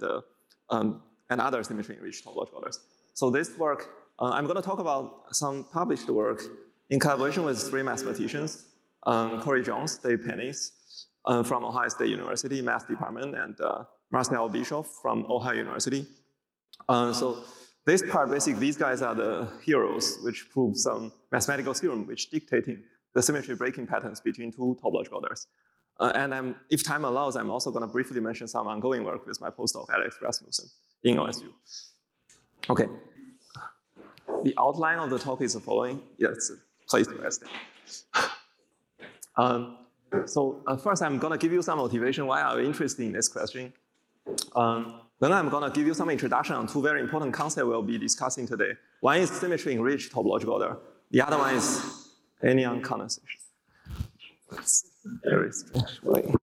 other symmetry-enriched topological orders. So this work, I'm going to talk about some published work in collaboration with three mathematicians, Corey Jones, Dave Pennies, from Ohio State University Math Department, and Marcel Bischoff from Ohio University. So this part, basically, these guys are the heroes which prove some mathematical theorem which dictating the symmetry breaking patterns between two topological orders. And if time allows, I'm also going to briefly mention some ongoing work with my postdoc, Alex Rasmussen, in OSU. Okay. The outline of the talk is the following. Yes, place to rest. So first, I'm going to give you some motivation why I'm interested in this question. Then I'm going to give you some introduction on two very important concepts we'll be discussing today. One is symmetry-enriched topological order. The other one is anyon condensation. That's a very strange way.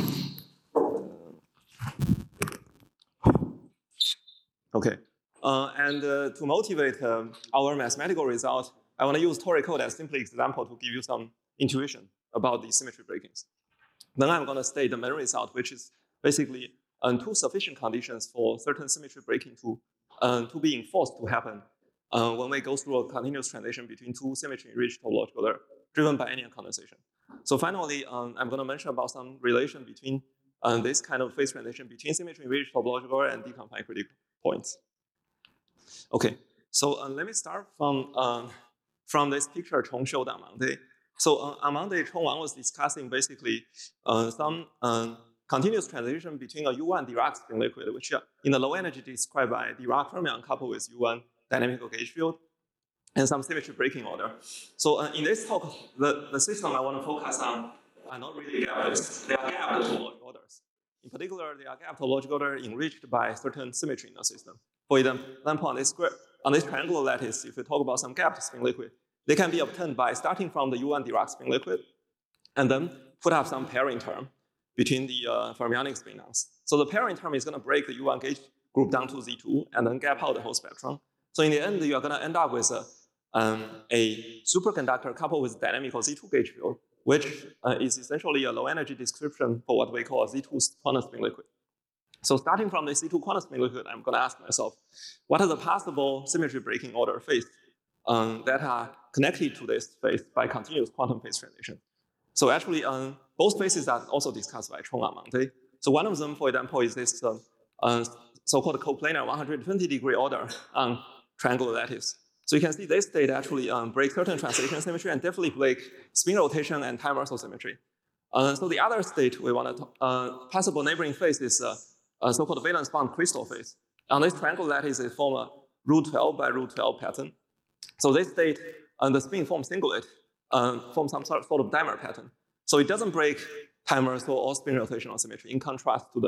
Okay. And to motivate our mathematical result, I want to use Tori code as simple example to give you some intuition about the symmetry breakings. Then I'm going to state the main result, which is basically two sufficient conditions for certain symmetry breaking to be enforced to happen when we go through a continuous transition between two symmetry-enriched topological orders driven by anyon condensation. So finally, I'm going to mention about some relation between this kind of phase transition between symmetry-enriched topological order and deconfined critical points. Okay, so let me start from this picture Chong showed on Monday. So on Monday, Chong Wang was discussing basically some continuous transition between a U1 Dirac spin liquid, which in the low energy described by Dirac fermion coupled with U1 dynamical gauge field, and some symmetry breaking order. So in this talk, the system I want to focus on are not really gapless. They are gapped topological orders. In particular, they are gapped topological order enriched by certain symmetry in the system. For example, on this triangular lattice, if we talk about some gapped spin liquid, they can be obtained by starting from the U1 Dirac spin liquid and then put up some pairing term between the fermionic spinons. So the pairing term is going to break the U1 gauge group down to Z2 and then gap out the whole spectrum. So in the end, you are going to end up with a superconductor coupled with dynamical Z2 gauge field, which is essentially a low energy description for what we call a Z2 quantum spin liquid. So starting from the Z2 quantum spin liquid, I'm going to ask myself, what are the possible symmetry breaking order phases that are connected to this phase by continuous quantum phase transition? So actually, both phases are also discussed by Chong on Monday. So one of them, for example, is this so-called coplanar 120-degree order on triangular lattice. So you can see this state actually breaks certain translation symmetry and definitely break spin rotation and time reversal symmetry. So the other state we want to possible neighboring phase is so-called valence bound crystal phase. On this triangular lattice, it forms a root 12 by root 12 pattern. So this state, the spin forms singlet, forms some sort of dimer pattern. So it doesn't break time reversal or spin rotational symmetry, in contrast to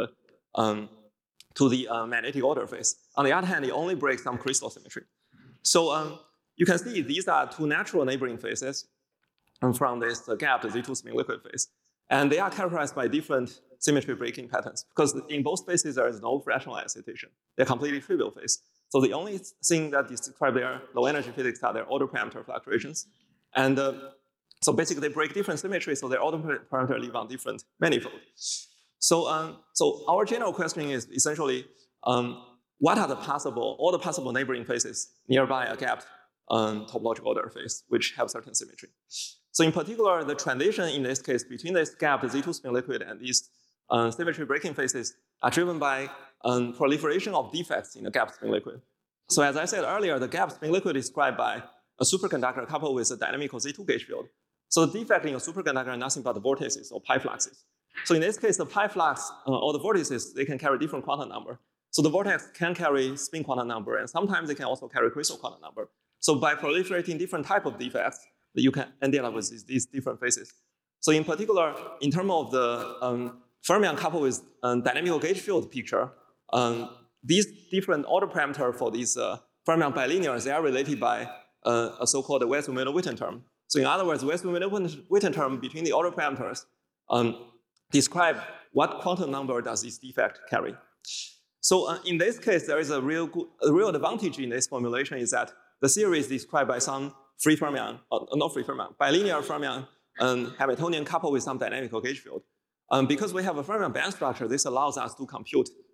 the magnetic order phase. On the other hand, it only breaks some crystal symmetry. So you can see these are two natural neighboring phases from this gapped Z2 spin liquid phase. And they are characterized by different symmetry breaking patterns, because in both phases there is no fractional excitation. They're completely trivial phase. So the only thing that describe their low energy physics are their order parameter fluctuations. And so basically they break different symmetries, so their order parameter live on different manifold. So, so our general question is essentially, what are all the possible neighboring phases nearby a gapped topological order phase, which have certain symmetry? So in particular, the transition in this case between this gapped Z2 spin liquid and these symmetry breaking phases are driven by proliferation of defects in the gapped spin liquid. So as I said earlier, the gapped spin liquid is described by a superconductor coupled with a dynamical Z2 gauge field. So the defect in a superconductor are nothing but the vortices or pi fluxes. So in this case, the pi flux or the vortices, they can carry different quantum number. So the vortex can carry spin quantum number, and sometimes they can also carry crystal quantum number. So by proliferating different type of defects, you can end up with these different phases. So in particular, in terms of the fermion coupled with dynamical gauge field picture, these different order parameter for these fermion bilinears, they are related by a so-called Wess-Wheeler-Witten term. So in other words, Wess-Wheeler-Witten term between the order parameters describe what quantum number does this defect carry. So in this case, there is a real advantage in this formulation is that the theory is described by some free fermion, not free fermion, bilinear fermion Hamiltonian coupled with some dynamical gauge field. Because we have a fermion band structure, this allows us to compute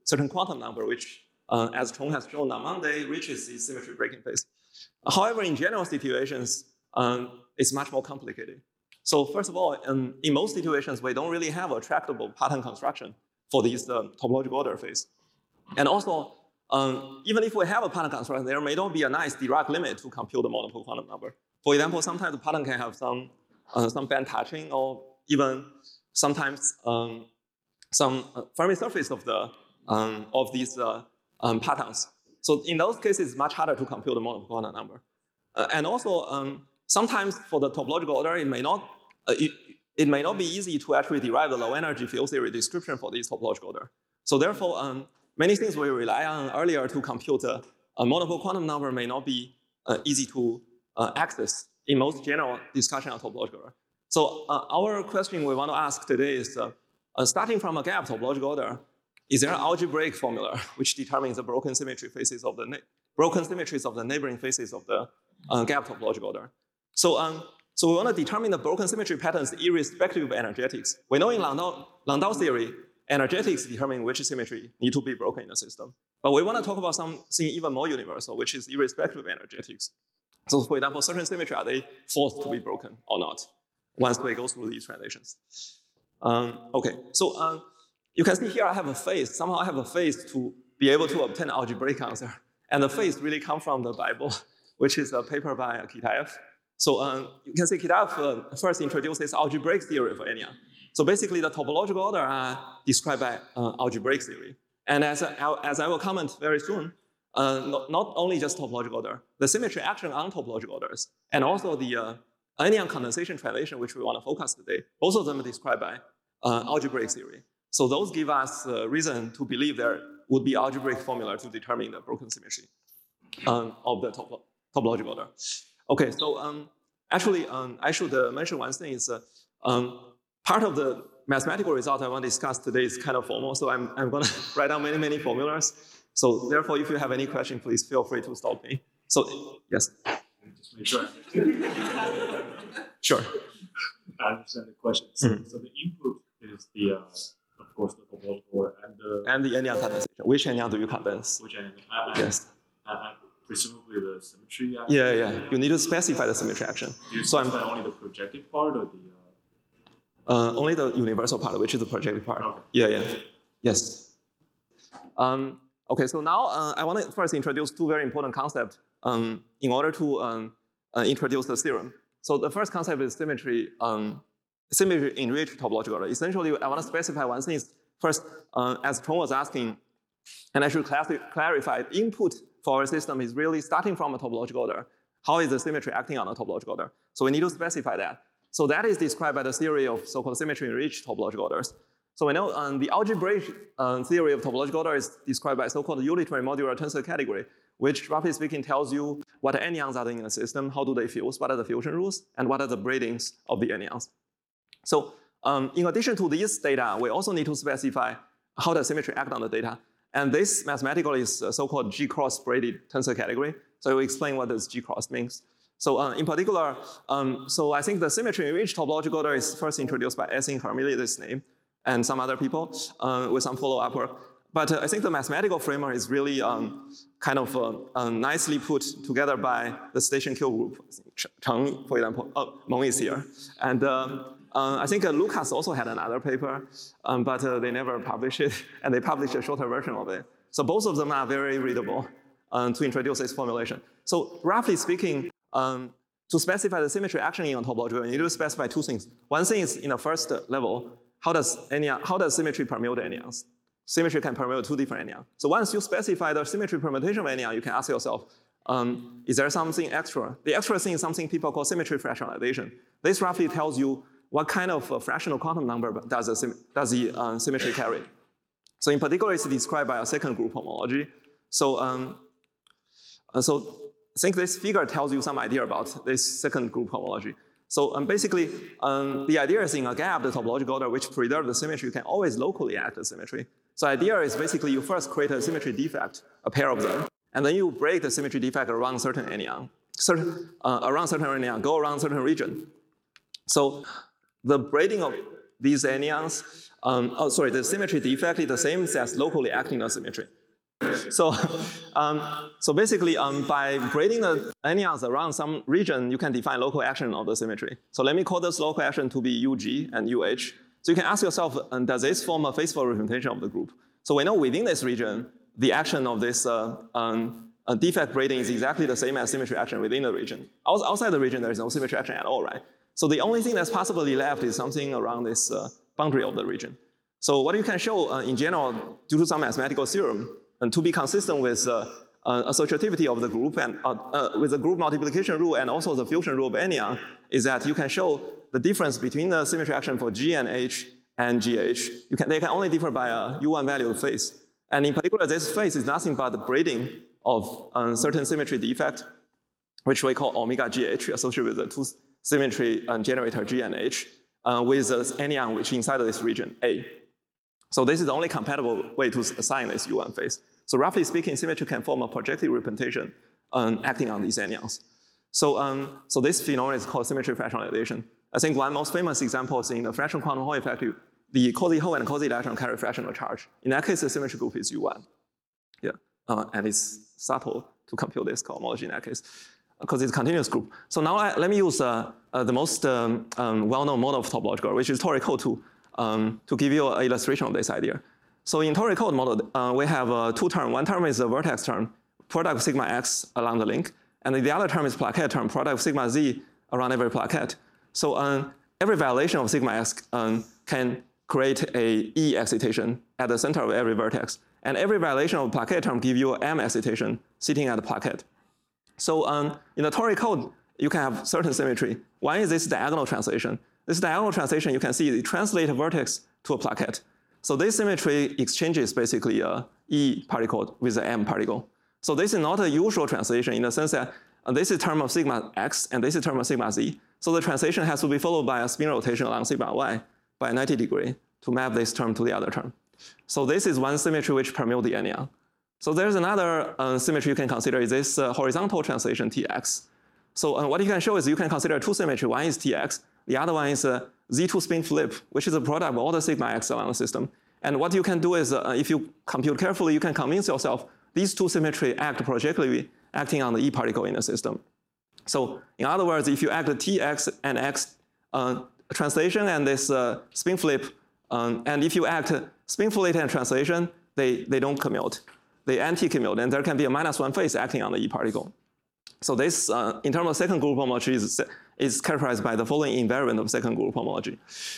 certain quantum number, which, as Chong has shown on Monday, reaches the symmetry breaking phase. However, in general situations, it's much more complicated. So first of all, in most situations, we don't really have a tractable pattern construction for this topological order phase. And also, even if we have a pattern construction, there may not be a nice Dirac limit to compute the monopole quantum number. For example, sometimes the pattern can have some band touching, or even sometimes some Fermi surface of these patterns. So in those cases, it's much harder to compute the monopole quantum number. And also, sometimes for the topological order, it may not be easy to actually derive the low energy field theory description for this topological order. So therefore, many things we rely on earlier to compute a monopole quantum number may not be easy to access in most general discussion on topological order. So our question we want to ask today is, starting from a gap topological order, is there an algebraic formula which determines the broken symmetries of the neighboring faces of the gap topological order? So we want to determine the broken symmetry patterns irrespective of energetics. We know in Landau theory, energetics determine which symmetry need to be broken in the system. But we want to talk about something even more universal, which is irrespective of energetics. So for example, certain symmetry, are they forced to be broken or not once we go through these translations? Okay, so you can see here I have a phase. Somehow I have a phase to be able to obtain an algebraic answer. And the phase really comes from the Bible, which is a paper by Kitaev. So you can see Kitaev first introduced this algebraic theory for NER. So basically, the topological order are described by algebraic theory. And as I will comment very soon, not only just topological order, the symmetry action on topological orders, and also the anion condensation translation, which we want to focus today, both of them are described by algebraic theory. So those give us reason to believe there would be algebraic formula to determine the broken symmetry of the topological order. Okay, so actually, I should mention one thing is part of the mathematical result I want to discuss today is kind of formal, so I'm going to write down many formulas. So therefore, if you have any question, please feel free to stop me. So yes. Just make sure I understand. Sure. I understand the question. So, so the input is the, of course, the topological order and the anion condensation. Which anion do you condense? Which anion? Yes. Presumably the symmetry action. Yeah. You need to specify the symmetry action. Do you specify only the projective part or the? Only the universal part, which is the projective part. Okay. Yeah. Yes. Okay, so now I want to first introduce two very important concepts in order to introduce the theorem. So the first concept is symmetry enriched topological order. Essentially, I want to specify one thing. First, as Chong was asking, and I should clarify, input for our system is really starting from a topological order. How is the symmetry acting on a topological order? So we need to specify that. So that is described by the theory of so-called symmetry-enriched topological orders. So we know the algebraic theory of topological order is described by so-called unitary modular tensor category, which roughly speaking tells you what anions are in the system, how do they fuse, what are the fusion rules, and what are the braidings of the anions. So in addition to these data, we also need to specify how does symmetry act on the data. And this mathematically is so-called G-cross braided tensor category. So I will explain what this G-cross means. So in particular, so I think the symmetry-enriched topological order is first introduced by Essing, Hermile, this name, and some other people with some follow-up work. But I think the mathematical framework is really kind of nicely put together by the Station Q group. Cheng, for example, Meng is here. And I think Lucas also had another paper, but they never published it, and they published a shorter version of it. So both of them are very readable to introduce this formulation. So roughly speaking, to specify the symmetry action in a topological, you need to specify two things. One thing is in the first level, how does symmetry permute anions? Symmetry can permute two different anions. So once you specify the symmetry permutation of anion, you can ask yourself, is there something extra? The extra thing is something people call symmetry fractionalization. This roughly tells you what kind of fractional quantum number does the symmetry carry. So in particular, it's described by a second group homology. So I think this figure tells you some idea about this second group homology. So basically, the idea is in a gap, the topological order which preserves the symmetry, you can always locally act the symmetry. So the idea is basically you first create a symmetry defect, a pair of them, and then you break the symmetry defect around certain anion, go around certain region. So the braiding of these anions the symmetry defect is the same as locally acting asymmetry. So, so basically, by grading the anyons around some region, you can define local action of the symmetry. So let me call this local action to be UG and UH. So you can ask yourself, does this form a faithful representation of the group? So we know within this region, the action of this defect grading is exactly the same as symmetry action within the region. Outside the region, there is no symmetry action at all, right? So the only thing that's possibly left is something around this boundary of the region. So what you can show in general, due to some mathematical theorem, and to be consistent with associativity of the group and with the group multiplication rule and also the fusion rule of anyon, is that you can show the difference between the symmetry action for G and H and GH. They can only differ by a U1 value phase. And in particular, this phase is nothing but the grading of certain symmetry defect, which we call omega GH, associated with the two symmetry generator G and H, with the anyon which inside of this region, A. So this is the only compatible way to assign this U1 phase. So roughly speaking, symmetry can form a projective representation acting on these anyons. So, so this phenomenon is called symmetry fractionalization. I think one most famous example is in the fractional quantum Hall effect, the cozy hole and cozy electron carry fractional charge. In that case, the symmetry group is U1. Yeah, and it's subtle to compute this cohomology in that case, because it's a continuous group. So now let me use the most well-known model of topological, which is toric code to give you an illustration of this idea. So in toric code model, we have two terms. One term is the vertex term, product of sigma x along the link, and the other term is plaquette term, product of sigma z around every plaquette. So every violation of sigma x can create a E excitation at the center of every vertex. And every violation of plaquette term gives you M excitation sitting at the plaquette. So in the toric code, you can have certain symmetry. One is this diagonal translation. This diagonal translation, you can see it translates a vertex to a plaquette. So this symmetry exchanges basically a E particle with an M particle. So this is not a usual translation in the sense that this is term of sigma x and this is term of sigma z. So the translation has to be followed by a spin rotation along sigma y by 90 degrees to map this term to the other term. So this is one symmetry which permutes the anyon. So there's another symmetry you can consider is this horizontal translation Tx. So what you can show is you can consider two symmetry. One is Tx, the other one is Z2 spin flip, which is a product of all the sigma x along the system. And what you can do is if you compute carefully, you can convince yourself these two symmetry act projectively acting on the E particle in the system. So in other words, if you act Tx and x translation and this spin flip, and if you act spin flip and translation, they don't commute. They anti-commute, and there can be a -1 phase acting on the E particle. So this, in terms of second group homology, is characterized by the following invariant of second group homology.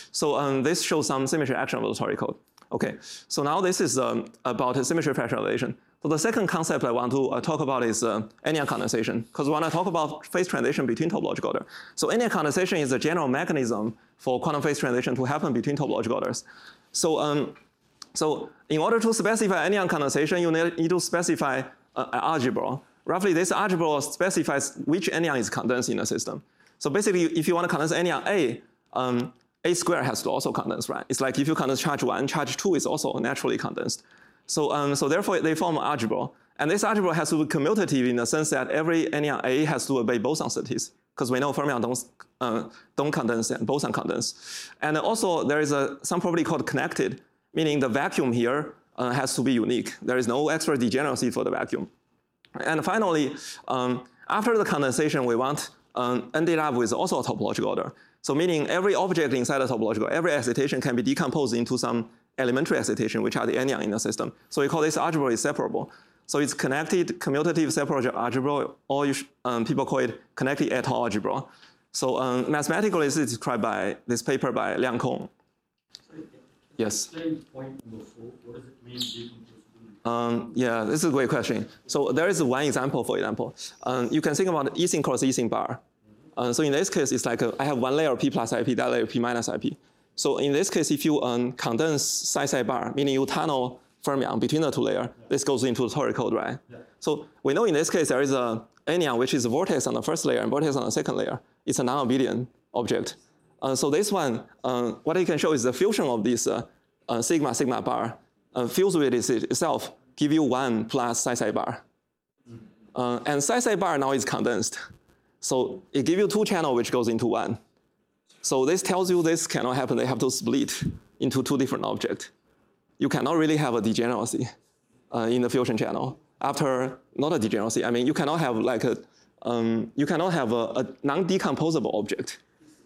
So this shows some symmetry action of the toric code. Okay, so now this is about symmetry fractionalization. So the second concept I want to talk about is anyon condensation, because we want to talk about phase transition between topological order. So anyon condensation is a general mechanism for quantum phase transition to happen between topological orders. So, so in order to specify anyon condensation, you need to specify an algebra. Roughly, this algebra specifies which anyon is condensed in the system. So basically, if you want to condense anyon A, A squared has to also condense, right? It's like if you condense charge 1, charge 2 is also naturally condensed. So, so therefore, they form an algebra. And this algebra has to be commutative in the sense that every anyon A has to obey boson cities, because we know fermions don't condense and boson condense. And also, there is some property called connected, meaning the vacuum here has to be unique. There is no extra degeneracy for the vacuum. And finally, after the condensation, we want ended up with also a topological order. So meaning every object inside the topological, every excitation can be decomposed into some elementary excitation, which are the anyon in the system. So we call this algebra is separable. So it's connected commutative separable algebra, or people call it connected étale algebra. So mathematically, this is described by this paper by Liang Kong. Yes. Explain point number 4. What does it mean decomposed? Yeah, this is a great question. So there is one example, for example. You can think about E sync cross E sync bar. So in this case, it's like I have one layer P plus IP, that layer P minus IP. So in this case, if you condense psi bar, meaning you tunnel fermion between the two layers, this goes into the toric code, right? Yeah. So we know in this case, there is a anyon, which is a vortex on the first layer and vortex on the second layer. It's a non-abelian object. So this one, what you can show is the fusion of this sigma bar fused with itself, give you 1 plus psi bar. And psi bar now is condensed. So it gives you 2 channels which goes into 1. So this tells you this cannot happen. They have to split into two different objects, you cannot really have a degeneracy in the fusion channel. After, not a degeneracy, I mean, you cannot have like a, a non-decomposable object.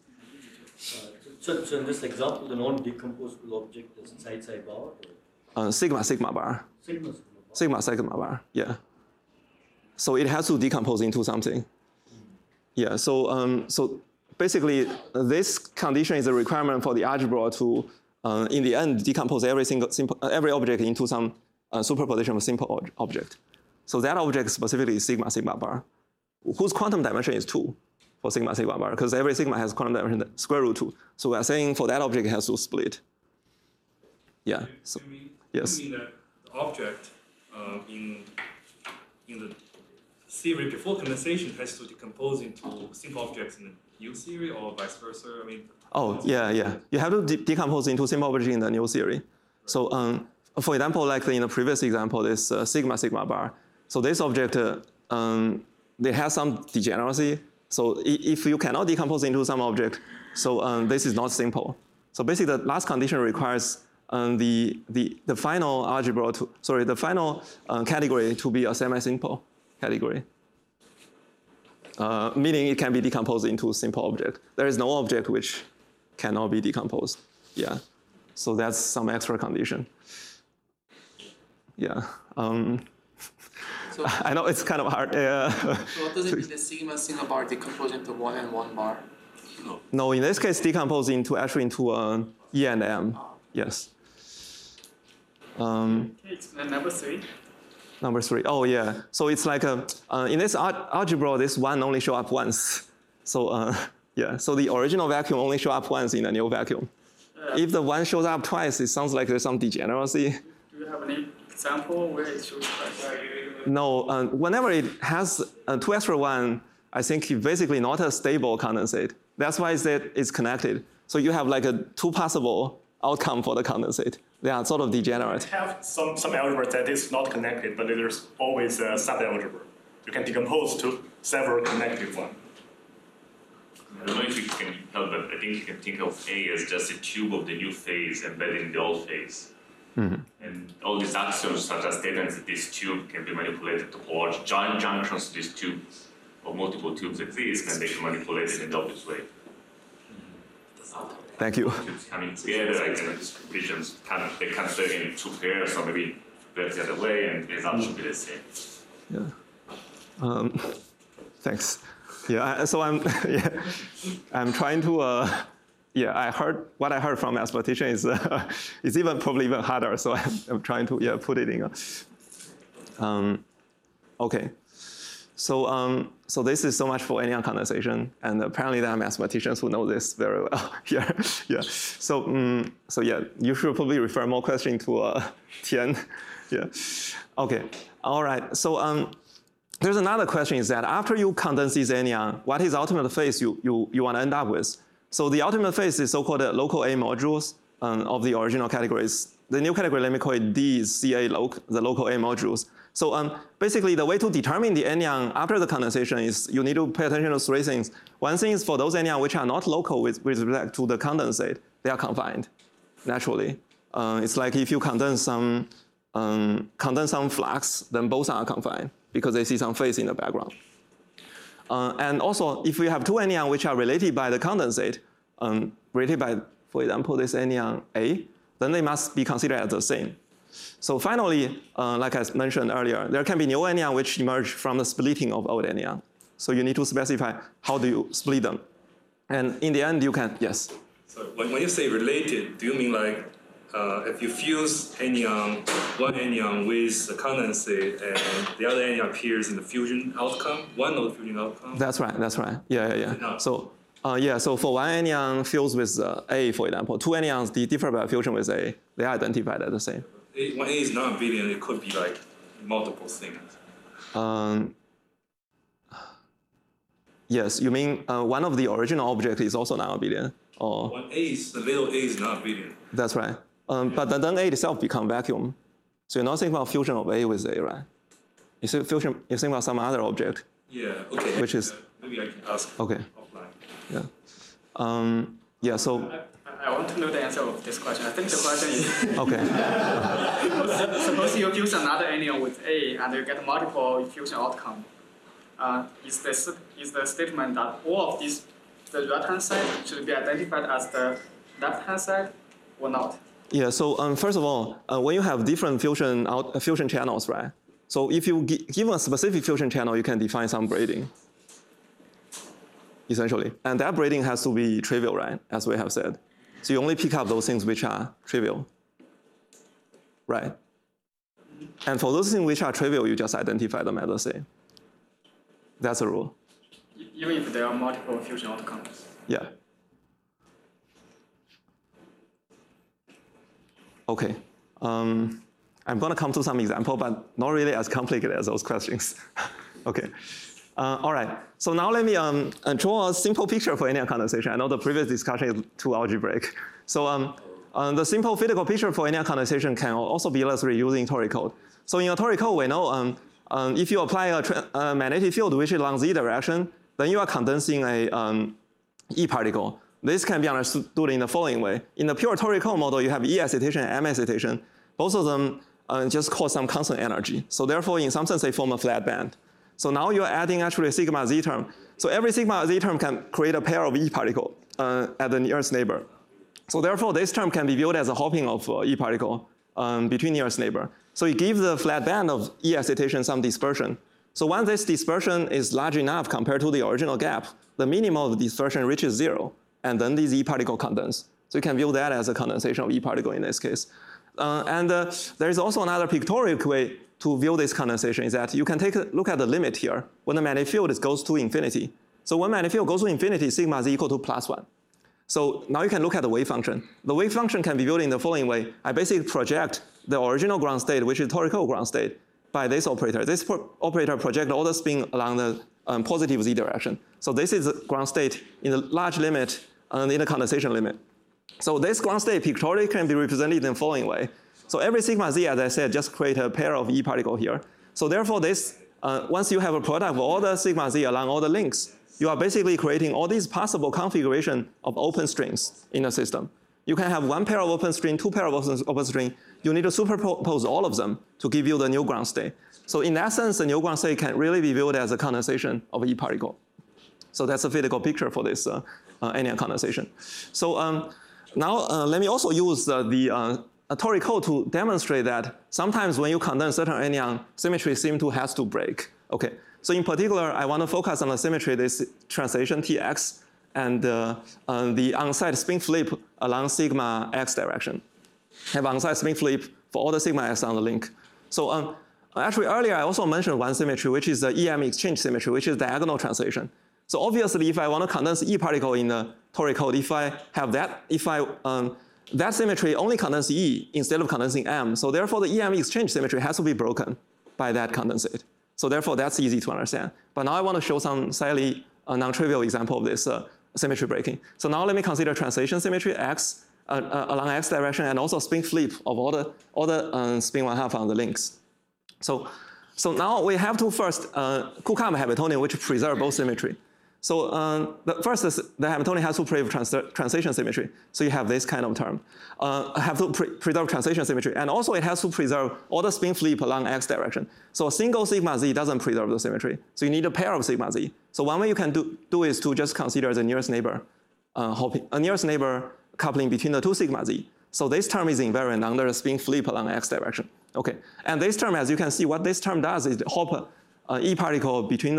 So in this example, the non-decomposable object is psi bar? Sigma bar. Sigma bar, yeah. So it has to decompose into something. Yeah, so, so basically, this condition is a requirement for the algebra to, in the end, decompose every object into some superposition of simple object. So that object specifically is sigma bar, whose quantum dimension is 2 for sigma bar, because every sigma has quantum dimension square root 2. So we are saying for that object, it has to split. Yeah. So, yes. You mean that the object in the theory before condensation has to decompose into simple objects in the new theory, or vice versa? I mean. Oh, yeah. You have to decompose into simple object in the new theory. So, for example, like in the previous example, this sigma bar. So this object, they have some degeneracy. So if you cannot decompose into some object, so this is not simple. So basically, the last condition requires the final algebra to, sorry, the final category to be a semi-simple category. Meaning it can be decomposed into simple object. There is no object which cannot be decomposed. Yeah. So that's some extra condition. Yeah. So I know it's kind of hard. So what does it mean that sigma bar decompose into 1 and 1 bar? No, in this case, decompose into actually into E and M. Yes. Can you explain number 3? Number 3. Oh yeah. So it's like in this algebra, this 1 only show up once. So yeah. So the original vacuum only show up once in the new vacuum. If the 1 shows up twice, it sounds like there's some degeneracy. Do you have any example where it shows twice? No. Whenever it has 2 extra 1, I think it's basically not a stable condensate. That's why it's connected. So you have like a 2 possible outcome for the condensate. They are sort of degenerate. Have some algebra that is not connected, but there's always a sub-algebra. You can decompose to several connected ones. I don't know if you can help, but I think you can think of A as just a tube of the new phase embedded in the old phase. Mm-hmm. And all these axioms such as statements that this tube can be manipulated to large giant junctions, these tubes or multiple tubes exist, and they can manipulate it in the obvious way. Thank you. Tubes coming together, like visions, they cancel in 2 pairs, or maybe pairs the other way, and the result should be the same. Yeah. Thanks. Yeah. So I'm I'm trying to. Yeah, what I heard from mathematician is probably even harder. So I'm trying to put it in. Okay. So this is so much for anion condensation, and apparently there are mathematicians who know this very well. Yeah. So yeah, you should probably refer more questions to Tian. Yeah. Okay. All right. So there's another question is that after you condense this anion, what is the ultimate phase you want to end up with? So the ultimate phase is so-called local A modules of the original categories. The new category, let me call it D, is CA the local A modules. So basically, the way to determine the anion after the condensation is you need to pay attention to 3 things. One thing is for those anions which are not local with respect to the condensate, they are confined naturally. It's like if you condense some flux, then both are confined because they see some phase in the background. And also, if we have 2 anions which are related by the condensate, related by, for example, this anion A, then they must be considered as the same. So finally, like I mentioned earlier, there can be new anions which emerge from the splitting of old anions. So you need to specify how do you split them. And in the end, you can, yes? So when you say related, do you mean like if you fuse one anion with the condensate and the other anion appears in the fusion outcome, one of the fusion outcomes? That's right. Yeah. So so for one anion fused with A, for example, 2 anions differ by fusion with A, they are identified as the same. When A is non-abelian, it could be like multiple things. Yes, you mean one of the original object is also non-abelian? Or when the little A is non-abelian. That's right. But then A itself becomes vacuum. So you're not thinking about fusion of A with A, right? You think about some other object. Yeah, okay. Which is... maybe I can ask okay. offline. Yeah. So... I I want to know the answer of this question. I think the question is, Okay. suppose you fuse another anion with A and you get multiple fusion outcome. Is the statement that all of these, the right-hand side should be identified as the left-hand side or not? Yeah, so first of all, when you have different fusion channels, right? So if you give a specific fusion channel, you can define some braiding, essentially. And that braiding has to be trivial, right, as we have said. So you only pick up those things which are trivial, right? And for those things which are trivial, you just identify them as the same. That's a rule. Even if there are multiple fusion outcomes? Yeah. Okay. I'm going to come to some example, but not really as complicated as those questions. Okay. All right. So now let me draw a simple picture for anion condensation. I know the previous discussion is too algebraic. So the simple physical picture for anion condensation can also be illustrated using toric code. So in a toric code, we know if you apply a magnetic field which is along z direction, then you are condensing a E particle. This can be understood in the following way. In the pure toric code model, you have E excitation and M excitation. Both of them just cause some constant energy. So therefore, in some sense, they form a flat band. So now you're adding actually a sigma z term. So every sigma z term can create a pair of E particle at the nearest neighbor. So therefore, this term can be viewed as a hopping of E particle between nearest neighbor. So it gives the flat band of E excitation some dispersion. So once this dispersion is large enough compared to the original gap, the minimum of the dispersion reaches 0, and then these E particle condense. So you can view that as a condensation of E particle in this case. There is also another pictorial way to view this condensation is that you can take a look at the limit here when the magnetic field goes to infinity. So when magnetic field goes to infinity, sigma z equal to +1. So now you can look at the wave function. The wave function can be viewed in the following way. I basically project the original ground state, which is toric code ground state, by this operator. This operator projects all the spin along the positive z direction. So this is the ground state in the large limit and in the condensation limit. So this ground state pictorially can be represented in the following way. So every sigma z, as I said, just create a pair of E particle here. So therefore, this once you have a product of all the sigma z along all the links, you are basically creating all these possible configuration of open strings in the system. You can have one pair of open string, two pair of open string. You need to superpose all of them to give you the new ground state. So in that sense, the new ground state can really be viewed as a condensation of E particle. So that's a physical picture for this anion condensation. So now let me also use the toric code to demonstrate that sometimes when you condense certain anion, symmetry seems to has to break. Okay. So in particular, I want to focus on the symmetry, this translation Tx, and the on-site spin flip along sigma x direction. Have on-site spin flip for all the sigma x on the link. So actually earlier I also mentioned one symmetry, which is the EM exchange symmetry, which is diagonal translation. So obviously, if I want to condense E particle in the toric code, if I have that, that symmetry only condenses E instead of condensing M. So therefore, the EM exchange symmetry has to be broken by that condensate. So therefore, that's easy to understand. But now I want to show some slightly non-trivial example of this symmetry breaking. So now let me consider translation symmetry X along X direction and also spin flip of all the spin 1/2 on the links. So now we have to first cook up Hamiltonian, which preserve both symmetry. So first, the Hamiltonian has to preserve translation symmetry. So you have this kind of term. Have to preserve translation symmetry. And also it has to preserve all the spin flip along X direction. So a single sigma z doesn't preserve the symmetry. So you need a pair of sigma z. So one way you can do is to just consider the nearest neighbor nearest neighbor coupling between the two sigma z. So this term is invariant under a spin flip along X direction. Okay. And this term, as you can see, what this term does is hop E particle between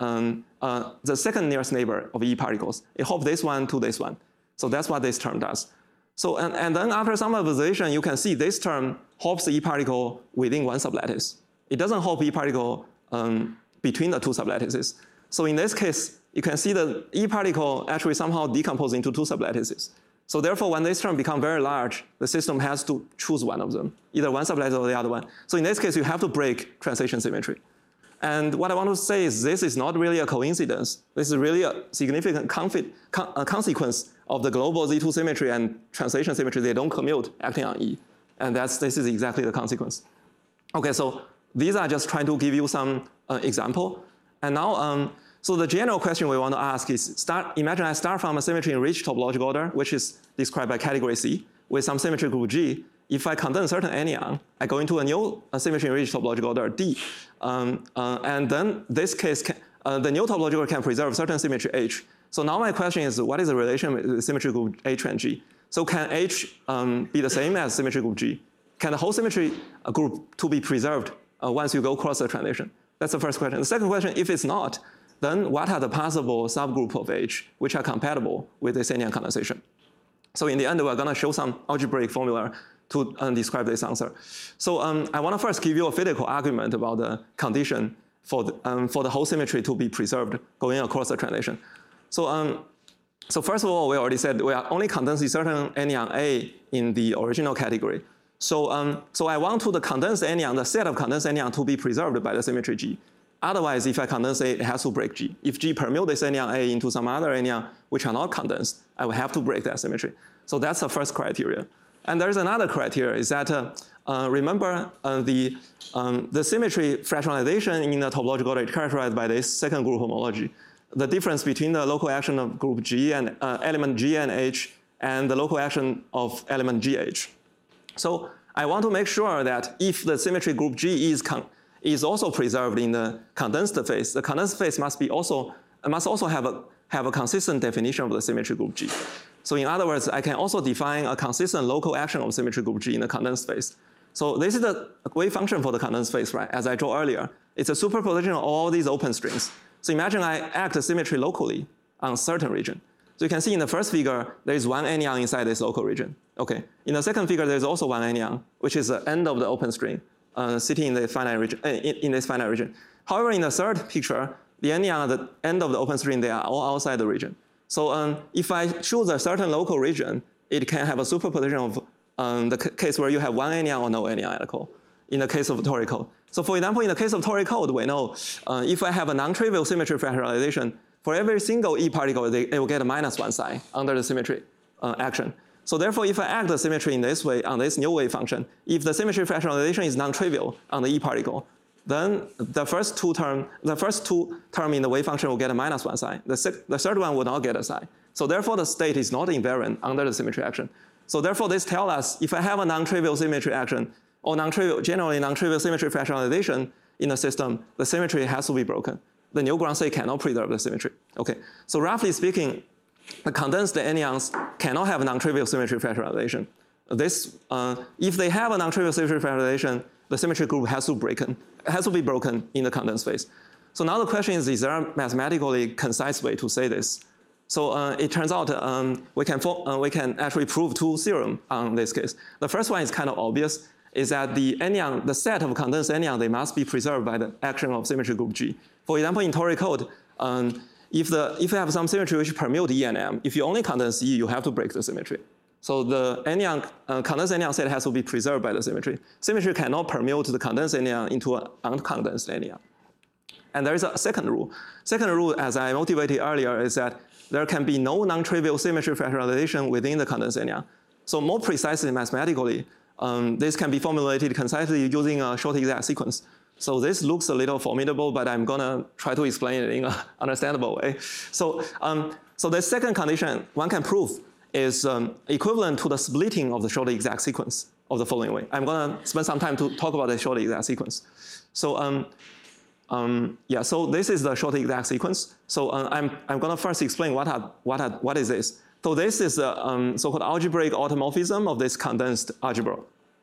the second nearest neighbor of E particles. It hops this one to this one. So that's what this term does. So and then after some observation, you can see this term hops the E particle within one sublattice. It doesn't hop E particle between the two sublattices. So in this case, you can see the E particle actually somehow decomposes into two sublattices. So therefore, when this term becomes very large, the system has to choose one of them, either one sublattice or the other one. So in this case, you have to break translation symmetry. And what I want to say is this is not really a coincidence. This is really a significant consequence of the global Z2 symmetry and translation symmetry. They don't commute acting on E. And this is exactly the consequence. Okay, so these are just trying to give you some example. And now So the general question we want to ask is, imagine I start from a symmetry-enriched topological order, which is described by category C, with some symmetry group G. If I condense certain anion, I go into a new symmetry-enriched topological order D. And then this case, the new topological order can preserve certain symmetry H. So now my question is, what is the relation with the symmetry group H and G? So can H be the same as symmetry group G? Can the whole symmetry group to be preserved once you go cross the translation? That's the first question. The second question, if it's not, then what are the possible subgroup of H which are compatible with this anion condensation? So in the end, we're going to show some algebraic formula to describe this answer. So I want to first give you a physical argument about the condition for the whole symmetry to be preserved going across the translation. So first of all, we already said we are only condensing certain anion A in the original category. So I want to the condensed anion, the set of condensed anion to be preserved by the symmetry G. Otherwise, if I condense A, it has to break G. If G permute this anion A into some other anion which are not condensed, I will have to break that symmetry. So that's the first criteria. And there's another criteria is that, remember the symmetry fractionalization in the topological order is characterized by this second group homology. The difference between the local action of group G and element G and H and the local action of element GH. So I want to make sure that if the symmetry group G is also preserved in the condensed phase, the condensed phase must also have a consistent definition of the symmetry group G. So in other words, I can also define a consistent local action of symmetry group G in the condensed phase. So this is the wave function for the condensed phase, right? As I drew earlier, it's a superposition of all these open strings. So imagine I act symmetry locally on certain region. So you can see in the first figure, there is one anion inside this local region. Okay. In the second figure, there's also one anion, which is the end of the open string, sitting in the finite region, in this finite region. However, in the third picture, the anion at the end of the open string, they are all outside the region. So if I choose a certain local region, it can have a superposition of the case where you have one anion or no anion at all, in the case of toric code. So for example, in the case of toric code, we know if I have a non-trivial symmetry fractionalization, for every single E particle, it will get a -1 sign under the symmetry action. So therefore, if I act the symmetry in this way on this new wave function, if the symmetry fractionalization is non-trivial on the E particle, then the first two term in the wave function will get a -1 sign. The third one will not get a sign. So therefore, the state is not invariant under the symmetry action. So therefore, this tells us if I have a non-trivial symmetry action or generally non-trivial symmetry fractionalization in the system, the symmetry has to be broken. The new ground state cannot preserve the symmetry. Okay. So roughly speaking, the condensed anions cannot have non-trivial symmetry fractionalization. If they have a non-trivial symmetry fractionalization, the symmetry group has to be broken in the condensed phase. So now the question is there a mathematically concise way to say this? So it turns out we can actually prove two theorems on this case. The first one is kind of obvious, is that the set of condensed anion, they must be preserved by the action of symmetry group G. For example, in toric code, if you have some symmetry which permute E and M, if you only condense E, you have to break the symmetry. So the condensed anion set has to be preserved by the symmetry. Symmetry cannot permute the condensed anion into an uncondensed anion. And there is a second rule. Second rule, as I motivated earlier, is that there can be no non-trivial symmetry fractionalization within the condensed anion. So more precisely mathematically, this can be formulated concisely using a short exact sequence. So this looks a little formidable, but I'm gonna try to explain it in an understandable way. So the second condition one can prove is equivalent to the splitting of the short exact sequence of the following way. I'm gonna spend some time to talk about the short exact sequence. So so this is the short exact sequence. So I'm gonna first explain what is this. So this is a so-called algebraic automorphism of this condensed algebra.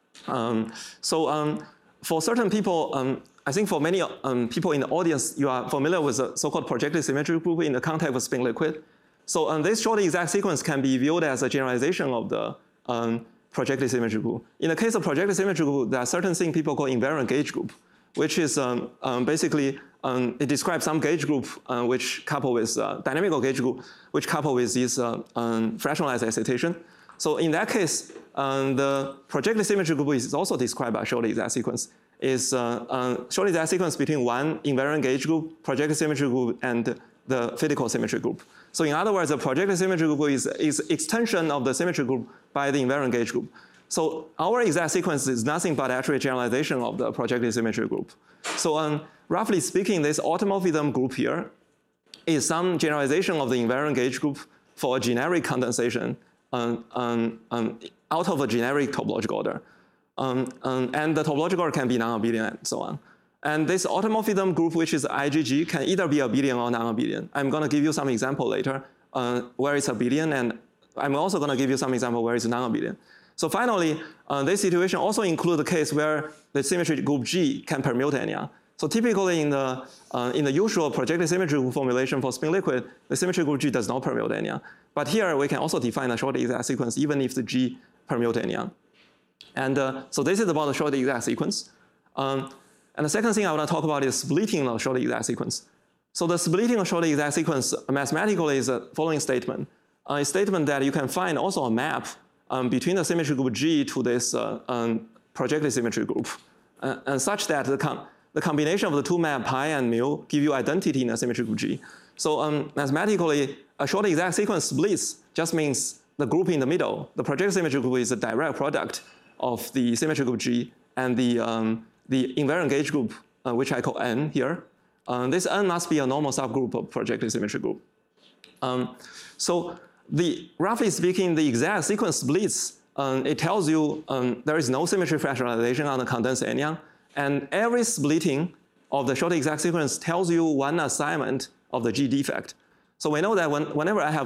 For certain people, I think for many people in the audience, you are familiar with the so-called projective symmetry group in the context of spin liquid. So this short exact sequence can be viewed as a generalization of the projective symmetry group. In the case of projective symmetry group, there are certain things people call invariant gauge group, which is basically, it describes some gauge group which couple with dynamical gauge group, which couple with this fractionalized excitation. So in that case, the projective symmetry group is also described by short exact sequence. Is short exact sequence between one invariant gauge group, projective symmetry group, and the physical symmetry group. So in other words, the projective symmetry group is extension of the symmetry group by the invariant gauge group. So our exact sequence is nothing but actually a generalization of the projective symmetry group. So roughly speaking, this automorphism group here is some generalization of the invariant gauge group for a generic condensation out of a generic topological order. And the topological order can be non-abelian and so on. And this automorphism group, which is IgG, can either be abelian or non-abelian. I'm going to give you some example later where it's abelian, and I'm also going to give you some example where it's non-abelian. So finally, this situation also includes the case where the symmetry group G can permute NR. So typically in the usual projective symmetry group formulation for spin liquid, the symmetry group G does not permute NR. But here we can also define a short exact sequence even if the G permute NR. And so this is about the short exact sequence. And the second thing I want to talk about is splitting the short exact sequence. So the splitting of short exact sequence mathematically is the following statement. A statement that you can find also a map between the symmetry group G to this projective symmetry group, and such that the combination of the two map pi and mu give you identity in the symmetry group G. So mathematically, a short exact sequence splits just means the group in the middle, the projective symmetry group, is a direct product of the symmetry group G and the invariant gauge group, which I call N here. This N must be a normal subgroup of projective symmetry group. So roughly speaking, the exact sequence splits. It tells you there is no symmetry fractionalization on the condensed anion, and every splitting of the short exact sequence tells you one assignment of the G defect. So we know that whenever I have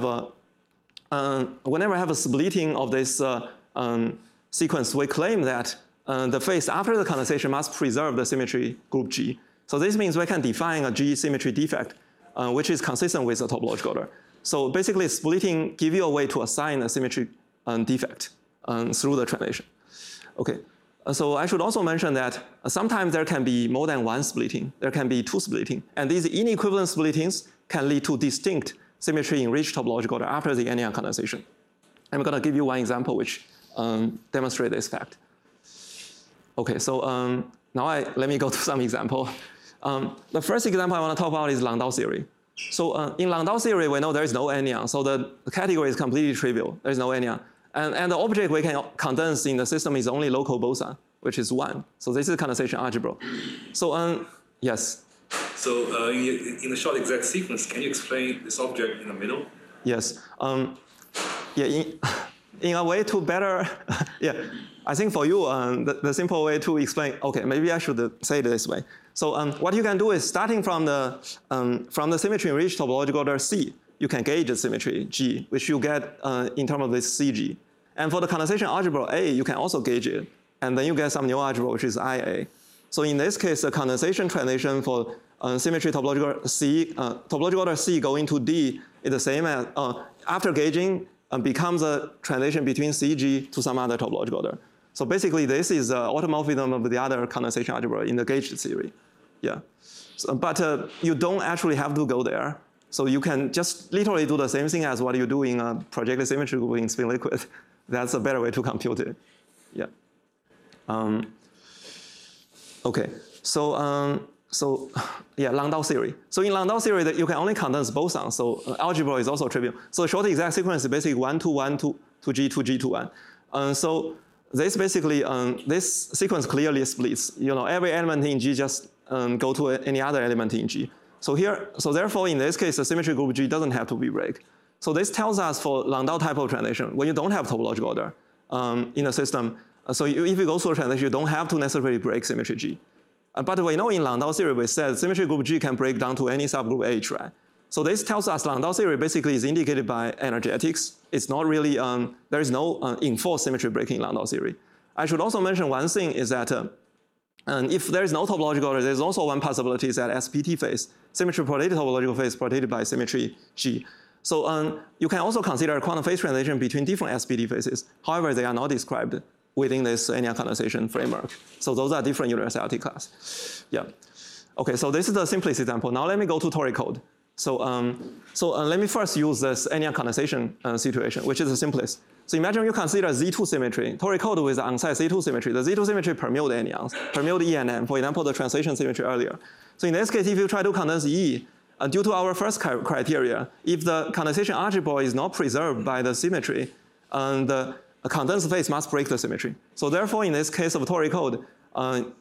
a splitting of this sequence, we claim that the phase after the condensation must preserve the symmetry group G. So this means we can define a G symmetry defect, which is consistent with the topological order. So basically, splitting gives you a way to assign a symmetry defect through the translation. Okay. So I should also mention that sometimes there can be more than one splitting. There can be two splitting. And these inequivalent splittings can lead to distinct symmetry-enriched topological order after the anion condensation. I'm going to give you one example which demonstrates this fact. Okay, so now let me go to some example. The first example I want to talk about is Landau theory. So in Landau theory, we know there is no anion, so the category is completely trivial. There is no anion. And the object we can condense in the system is only local boson, which is 1. So this is condensation algebra. So yes? So in the short exact sequence, can you explain this object in the middle? Yes. Yeah, in a way to better, yeah, I think for you, the simple way to explain, okay, maybe I should say it this way. So what you can do is starting from the symmetry-enriched topological order C, you can gauge the symmetry G, which you get in terms of this CG. And for the condensation algebra A, you can also gauge it. And then you get some new algebra, which is IA. So in this case, the condensation translation for symmetry topological C, topological order C going to D is the same as, after gauging, becomes a translation between CG to some other topological order. So basically, this is automorphism of the other condensation algebra in the gauge theory. Yeah. So, but you don't actually have to go there. So you can just literally do the same thing as what you do in a projective symmetry group in spin liquid. That's a better way to compute it. Yeah. Okay. So yeah, Landau theory. So in Landau theory, that you can only condense bosons. So algebra is also trivial. So short exact sequence is basically 1 to 1 to G to G to 1. So this basically this sequence clearly splits. You know, every element in G just go to any other element in G. So therefore, in this case, the symmetry group G doesn't have to be break. So this tells us for Landau type of translation, when you don't have topological order in a system, so if you go through a translation, you don't have to necessarily break symmetry G. But we know in Landau theory, we said symmetry group G can break down to any subgroup H, right? So this tells us Landau theory basically is indicated by energetics. It's not really, there is no enforced symmetry breaking in Landau theory. I should also mention one thing is that if there is no topological order, there's also one possibility is that SPT phase, symmetry protected topological phase protected by symmetry G. So you can also consider quantum phase translation between different SPT phases. However, they are not described within this anion condensation framework. So those are different universality class. Yeah. Okay, so this is the simplest example. Now let me go to toric code. So let me first use this anion condensation situation, which is the simplest. So imagine you consider Z2 symmetry, toric code with on-site Z2 symmetry. The Z2 symmetry permute anions, permute E and M, for example, the translation symmetry earlier. So in this case, if you try to condense E, due to our first criteria, if the condensation algebra is not preserved by the symmetry, the condensed phase must break the symmetry. So therefore, in this case of toric code,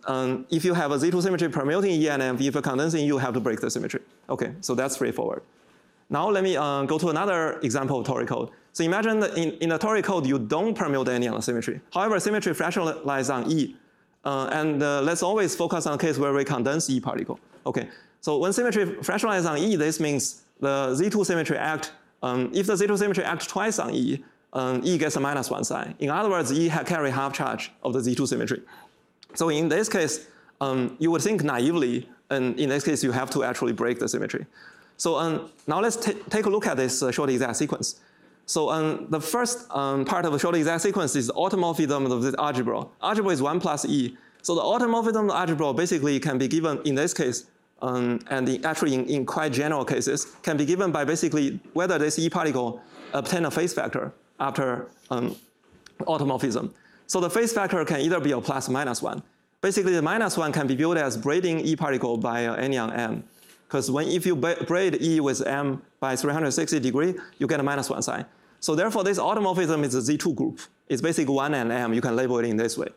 if you have a Z2 symmetry permuting E and M, if you're condensing, you have to break the symmetry. Okay, so that's straightforward. Now let me go to another example of toric code. So imagine that in a toric code, you don't permute any on symmetry. However, symmetry fractionalizes on E. Let's always focus on a case where we condense E particle. Okay, so when symmetry fractionalizes on E, this means the Z2 symmetry act, if the Z2 symmetry acts twice on E, E gets a -1 sign. In other words, E carry half charge of the Z2 symmetry. So in this case, you would think naively, and in this case, you have to actually break the symmetry. So now let's take a look at this short exact sequence. So the first part of the short exact sequence is the automorphism of this algebra. Algebra is 1 plus E. So the automorphism of the algebra basically can be given in this case, actually in quite general cases, can be given by basically whether this E particle obtain a phase factor after automorphism. So the phase factor can either be a plus or -1. Basically, the -1 can be viewed as braiding E particle by any on M. Because if you braid E with M by 360 degrees, you get a -1 sign. So therefore, this automorphism is a Z2 group. It's basically 1 and M. You can label it in this way.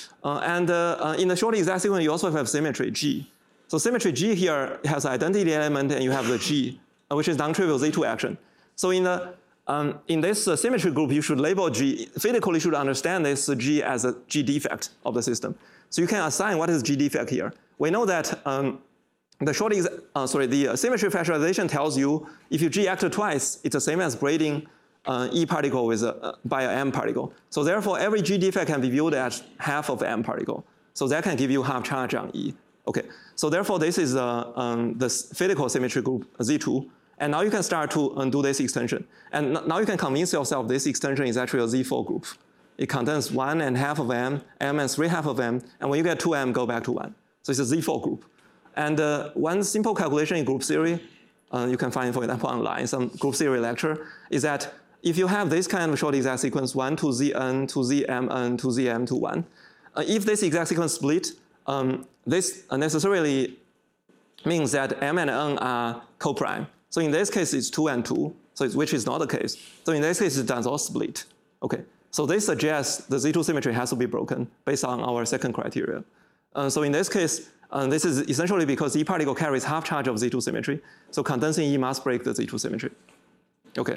In the short exact sequence, you also have symmetry G. So symmetry G here has identity element, and you have the G, which is non-trivial Z2 action. So in this symmetry group, you should label G. Physically, you should understand this G as a G defect of the system. So you can assign what is G defect here. We know that the symmetry factorization tells you if you G act twice, it's the same as braiding E particle with by an M particle. So therefore, every G defect can be viewed as half of M particle. So that can give you half charge on E. Okay. So therefore, this is the physical symmetry group Z2. And now you can start to do this extension. And now you can convince yourself this extension is actually a Z4 group. It contains 1 and half of M, M and 3/2 of M. And when you get 2M, go back to 1. So it's a Z4 group. And one simple calculation in group theory, you can find, for example, online, some group theory lecture, is that if you have this kind of short exact sequence, 1 to Zn to Zmn to Zm to 1, if this exact sequence split, this necessarily means that M and N are co-prime. So in this case, it's 2 and 2, which is not the case. So in this case, it does all split. Okay. So this suggests the Z2 symmetry has to be broken based on our second criteria. So in this case, this is essentially because E particle carries half charge of Z2 symmetry. So condensing E must break the Z2 symmetry. Okay.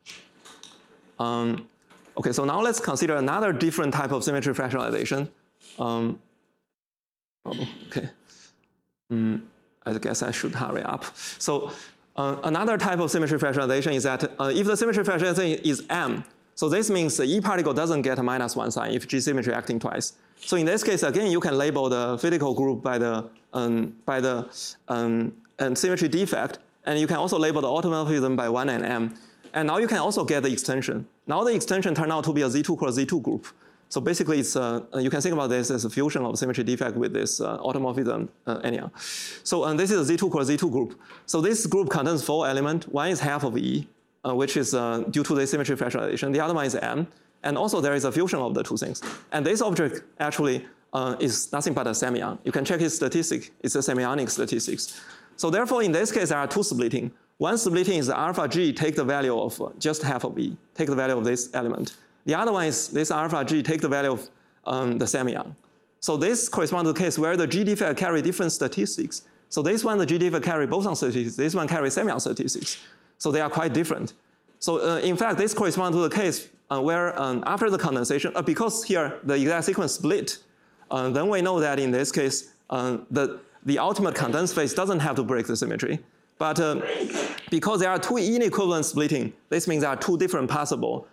Okay, so now let's consider another different type of symmetry fractionalization. Okay. I guess I should hurry up. So another type of symmetry fractionalization is that if the symmetry fractionalization is M, so this means the E particle doesn't get a -1 sign if G symmetry acting twice. So in this case, again, you can label the physical group by the symmetry defect, and you can also label the automorphism by 1 and M. And now you can also get the extension. Now the extension turned out to be a Z2 cross Z2 group. So basically, it's you can think about this as a fusion of symmetry defect with this automorphism anyhow. So this is a Z2 cross Z2 group. So this group contains 4 elements. One is half of E, which is due to the symmetry fractionalization. The other one is M. And also there is a fusion of the two things. And this object actually is nothing but a semyon. You can check its statistic. It's a semyonic statistics. So therefore, in this case, there are 2 splitting. One splitting is the alpha G take the value of just half of E, take the value of this element. The other one is this alpha G take the value of the semyon. So this corresponds to the case where the G defect carry different statistics. So this one, the G defect carry boson statistics. This one carry semyon statistics. So they are quite different. So in fact, this corresponds to the case where after the condensation, because here the exact sequence split, then we know that in this case, the ultimate condensed phase doesn't have to break the symmetry. But because there are 2 inequivalent splitting, this means there are 2 different possible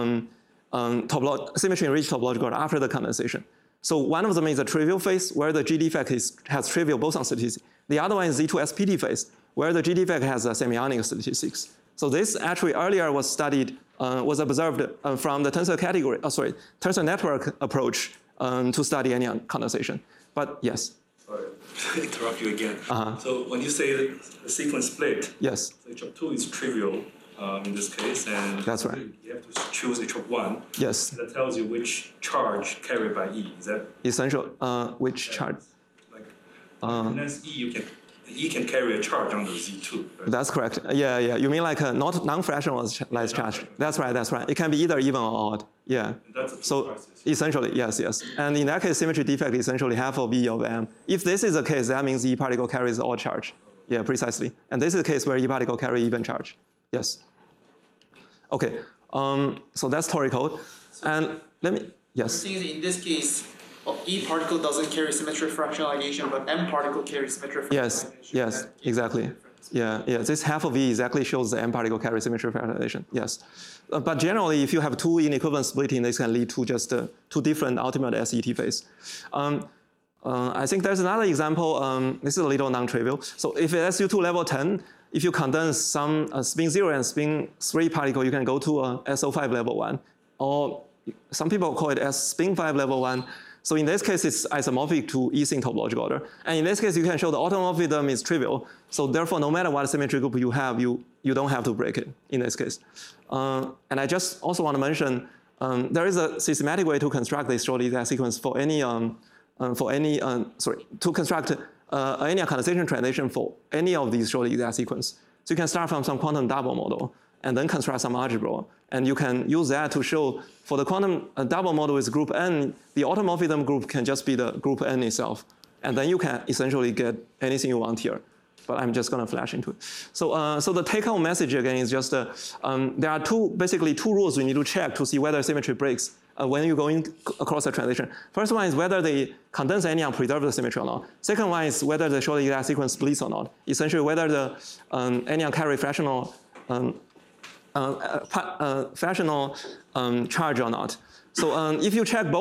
symmetry-enriched topological after the condensation. So one of them is a trivial phase where the G defect has trivial boson statistics. The other one is Z2 SPT phase where the G defect has a semyonic statistics. So this actually earlier was studied, was observed from the tensor category, tensor network approach to study any condensation. But yes. Sorry, to interrupt you again. So when you say the sequence split, yes. So HOP2 is trivial in this case, and that's right. You have to choose HOP1. Yes. That tells you which charge carried by E. Is that essential? Which charge? Like condensed E can carry a charge on the Z2. Right? That's correct. Yeah. You mean like a not non-fractionalized charge? That's right. It can be either even or odd. Yeah. And that's a so essentially, yes. And in that case, symmetry defect is essentially half of E of M. If this is the case, that means E particle carries all charge. Yeah, precisely. And this is the case where E particle carry even charge. Yes. Okay. So that's Tori code. And let me, yes. The thing is, in this case, E particle doesn't carry symmetry fractionalization, but M particle carries symmetry fractionalization. Yes, exactly. Yeah. This half of E exactly shows the M particle carry symmetry fractionalization. Yes. But generally, if you have two inequivalent splitting, this can lead to just two different ultimate SET phase. I think there's another example. This is a little non-trivial. So if SU2 level 10, if you condense some spin 0 and spin 3 particle, you can go to a SO5 level 1. Or some people call it as spin 5 level 1. So in this case, it's isomorphic to E sync topological order. And in this case, you can show the automorphism is trivial. So therefore, no matter what symmetry group you have, you don't have to break it in this case. And I just also want to mention, there is a systematic way to construct this Schrödinger exact sequence for any, to construct any condensation transition for any of these Schrödinger exact sequence. So you can start from some quantum double model and then construct some algebra. And you can use that to show for the quantum double model with group N, the automorphism group can just be the group N itself. And then you can essentially get anything you want here. But I'm just going to flash into it. So, so the take-home message again is just there are basically two rules we need to check to see whether symmetry breaks when you're going across a transition. First one is whether the condensed anion preserve the symmetry or not. Second one is whether the Schrödinger exact sequence splits or not. Essentially, whether the anion carry fractional charge or not. So if you check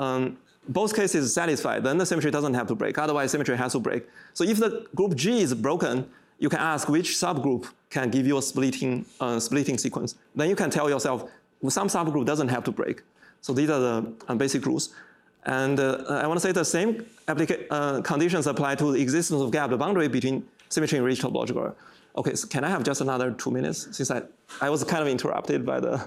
both cases satisfied, then the symmetry doesn't have to break. Otherwise, symmetry has to break. So if the group G is broken, you can ask which subgroup can give you a splitting sequence. Then you can tell yourself some subgroup doesn't have to break. So these are the basic rules. And I want to say the same conditions apply to the existence of gap, the boundary between symmetry and enriched topological order. Okay, so can I have just another 2 minutes? Since I was kind of interrupted by the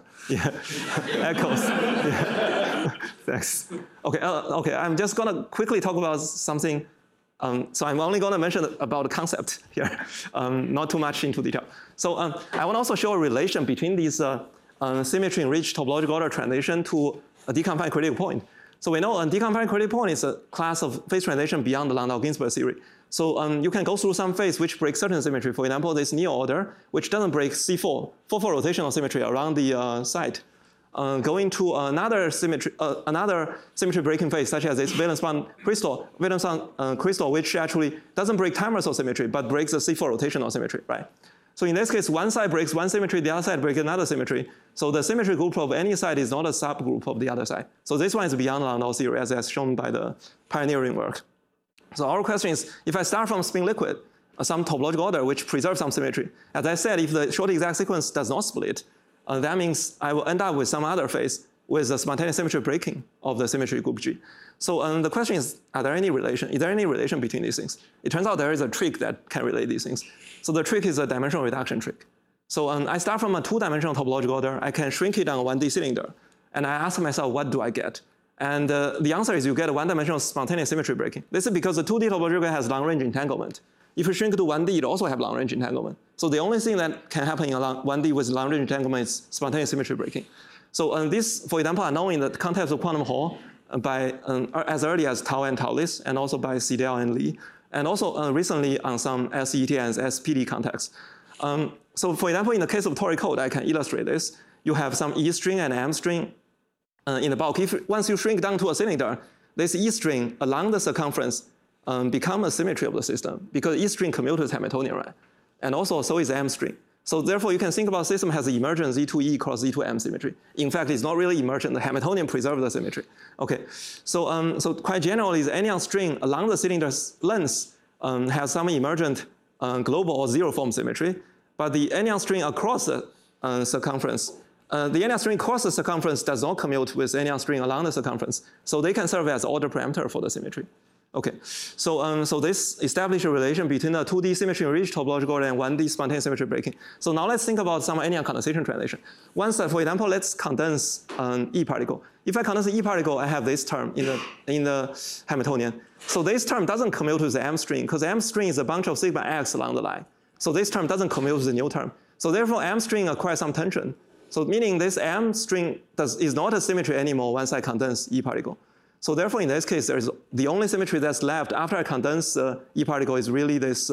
echoes. Yeah. Thanks. Okay, okay, I'm just going to quickly talk about something. So I'm only going to mention about the concept here, not too much into detail. So I want to also show a relation between these symmetry-enriched topological order transition to a deconfined critical point. So we know a deconfined critical point is a class of phase transition beyond the Landau-Ginzburg theory. So you can go through some phase which breaks certain symmetry. For example, this Neal order, which doesn't break C4, 4-4 rotational symmetry around the site. Going to another symmetry breaking phase, such as this valence bond crystal, which actually doesn't break time-reversal symmetry, but breaks the C4 rotational symmetry, right? So in this case, one side breaks one symmetry, the other side breaks another symmetry. So the symmetry group of any side is not a subgroup of the other side. So this one is beyond Landau theory, as shown by the pioneering work. So our question is, if I start from spin liquid, some topological order which preserves some symmetry, as I said, if the Schrödinger exact sequence does not split, that means I will end up with some other phase with a spontaneous symmetry breaking of the symmetry group G. So the question is, is there any relation between these things? It turns out there is a trick that can relate these things. So the trick is a dimensional reduction trick. So I start from a two-dimensional topological order. I can shrink it on a 1D cylinder. And I ask myself, what do I get? And the answer is you get a one-dimensional spontaneous symmetry breaking. This is because the 2D topological has long-range entanglement. If you shrink to 1D, it also has long-range entanglement. So the only thing that can happen in 1D with long-range entanglement is spontaneous symmetry breaking. So this, for example, are known in the context of quantum Hall by as early as Tao and Taulis, and also by Seidel and Lee, and also recently on some SET and SPD contexts. So for example, in the case of toric code, I can illustrate this. You have some E string and M string in the bulk. Once you shrink down to a cylinder, this E string along the circumference become a symmetry of the system, because E string commutes Hamiltonian, right? And also, so is M string. So therefore, you can think about system has the emergent Z2E cross Z2M symmetry. In fact, it's not really emergent. The Hamiltonian preserves the symmetry. Okay, so so quite generally, the anion string along the cylinder's length has some emergent global or zero form symmetry, but the anion string across the circumference, the anion string across the circumference does not commute with anion string along the circumference. So they can serve as order parameter for the symmetry. Okay, so so this establishes a relation between the 2D symmetry enriched topological order and 1D spontaneous symmetry breaking. So now let's think about some anion condensation transition. Once, for example, let's condense an E particle. If I condense an E particle, I have this term in the Hamiltonian. So this term doesn't commute with the M string, because M string is a bunch of sigma x along the line. So this term doesn't commute with the new term. So therefore, M string acquires some tension. So meaning this M string is not a symmetry anymore once I condense E particle. So therefore, in this case, there's the only symmetry that's left after I condense E particle is really this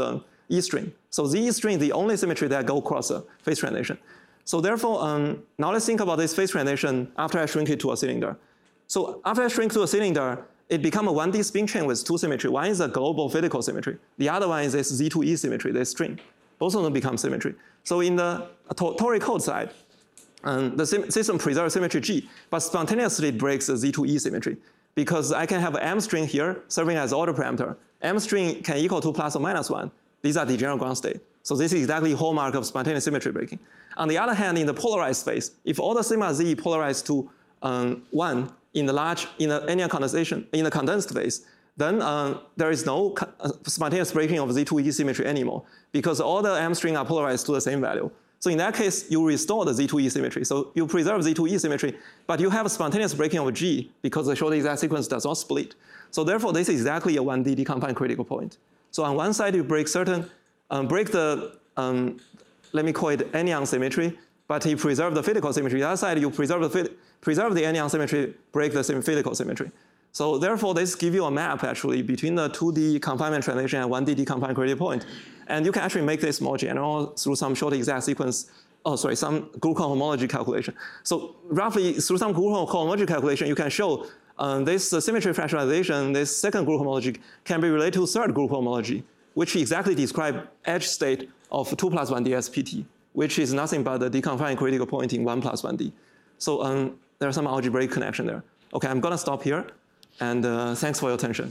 E string. So the E string is the only symmetry that go across a phase transition. So therefore, now let's think about this phase transition after I shrink it to a cylinder. So after I shrink to a cylinder, it becomes a 1D spin chain with two symmetry. One is a global physical symmetry. The other one is this Z2E symmetry, this string. Both of them become symmetry. So in the Tori code side, the system preserves symmetry G, but spontaneously breaks the Z2E symmetry because I can have an M string here serving as order parameter. M string can equal to plus or minus 1. These are degenerate ground state. So this is exactly hallmark of spontaneous symmetry breaking. On the other hand, in the polarized phase, if all the sigma Z polarized to 1 in the annual condensation, in the condensed phase, then there is no spontaneous breaking of Z2E symmetry anymore because all the M string are polarized to the same value. So in that case, you restore the Z2E symmetry. So you preserve Z2E symmetry, but you have a spontaneous breaking of G because the short exact sequence does not split. So therefore, this is exactly a 1D deconfined critical point. So on one side, you break break the, let me call it anion symmetry, but you preserve the physical symmetry. The other side, you preserve the anion symmetry, break the physical symmetry. So therefore, this gives you a map actually between the 2D confinement transition and 1D deconfined critical point. And you can actually make this more general through some short exact sequence, some group homology calculation. So roughly through some group homology calculation, you can show this symmetry fractionalization, this second group homology can be related to third group homology, which exactly describe edge state of 2 plus 1D SPT, which is nothing but the deconfined critical point in 1 plus 1D. So there's some algebraic connection there. Okay, I'm gonna stop here, and thanks for your attention.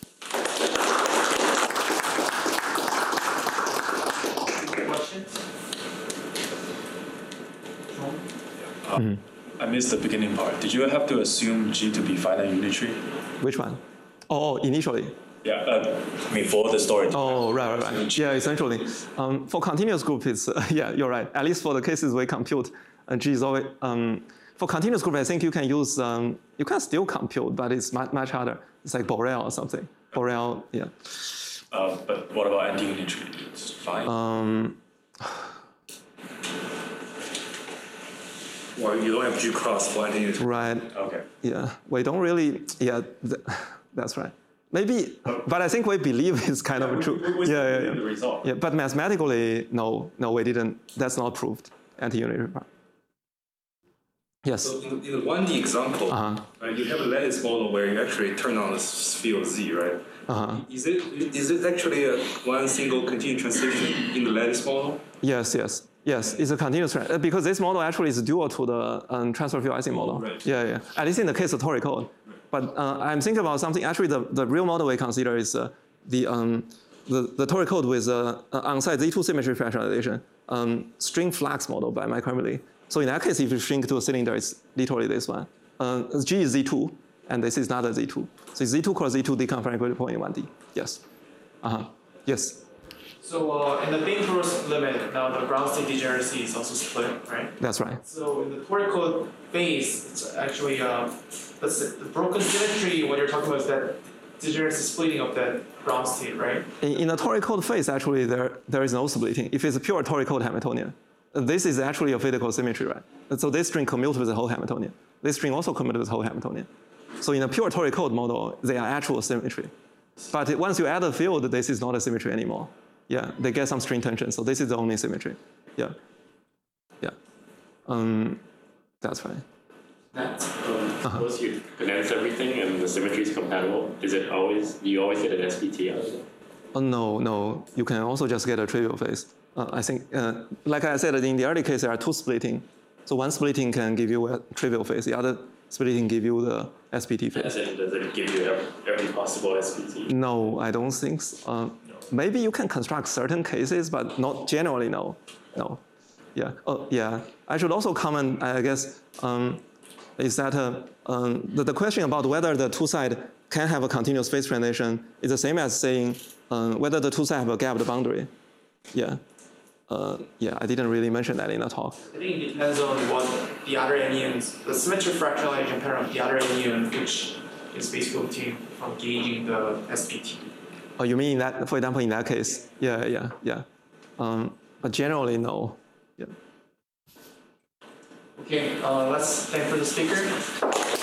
Questions? I missed the beginning part. Did you have to assume G to be finite unitary? Which one? Oh, initially. Yeah, I mean for the story. Oh, right. Yeah, essentially. For continuous group, it's, yeah, you're right. At least for the cases we compute, G is always, for continuous group, I think you can use, you can still compute, but it's much harder. It's like Borel or something. Borel, yeah. But what about anti-unitary? It's fine. Well, you don't have G cross for anti-unitary. Right. Okay. Yeah, we don't really, yeah, that's right. Maybe, but I think we believe it's kind of true. Yeah. The result. Yeah, but mathematically, no, we didn't. That's not proved. Anti-unitary part. Yes. So in the 1D example, right, you have a lattice model where you actually turn on the field Z, right? Is it actually one single continuous transition in the lattice model? Yes, it's a continuous because this model actually is dual to the transfer field Ising model. Right. Yeah. At least in the case of Tori code. But I'm thinking about something. Actually, the real model we consider is the Tori code with on-site Z2 symmetry fractionalization, string flux model by Mike Hermele. So in that case, if you shrink to a cylinder, it's literally this one. G is Z2, and this is not a Z2. So it's Z2 cross Z2 deconfined critical point in 1D. Yes. Yes. So in the Bain-Torres limit, now the ground state degeneracy is also split, right? That's right. So in the Tori code phase, it's actually the broken symmetry. What you're talking about is that degeneracy splitting of that ground state, right? In the Tori code phase, actually, there is no splitting. If it's a pure Tori code Hamiltonian, this is actually a physical symmetry, right? So this string commutes with the whole Hamiltonian. This string also commutes with the whole Hamiltonian. So in a pure Tori code model, they are actual symmetry. But once you add a field, this is not a symmetry anymore. Yeah, they get some string tension. So this is the only symmetry. Yeah. That's right. Suppose you condense everything and the symmetry is compatible. Do you always get an SPT out of it? No. You can also just get a trivial phase. I think, like I said, in the early case, there are two splitting. So one splitting can give you a trivial phase. The other splitting give you the SPT phase. Does it give you every possible SPT? No, I don't think so. Maybe you can construct certain cases, but not generally, no. Yeah. I should also comment, I guess, is that the question about whether the two sides can have a continuous phase transition is the same as saying whether the two sides have a gapped boundary. Yeah, I didn't really mention that in the talk. I think it depends on what the other anions, the symmetry fractionalization pattern of the other anion, which is basically obtained from gauging the SPT. Oh, you mean that, for example, in that case? Yeah. But generally, no. Yeah. Okay, let's thank for the speaker.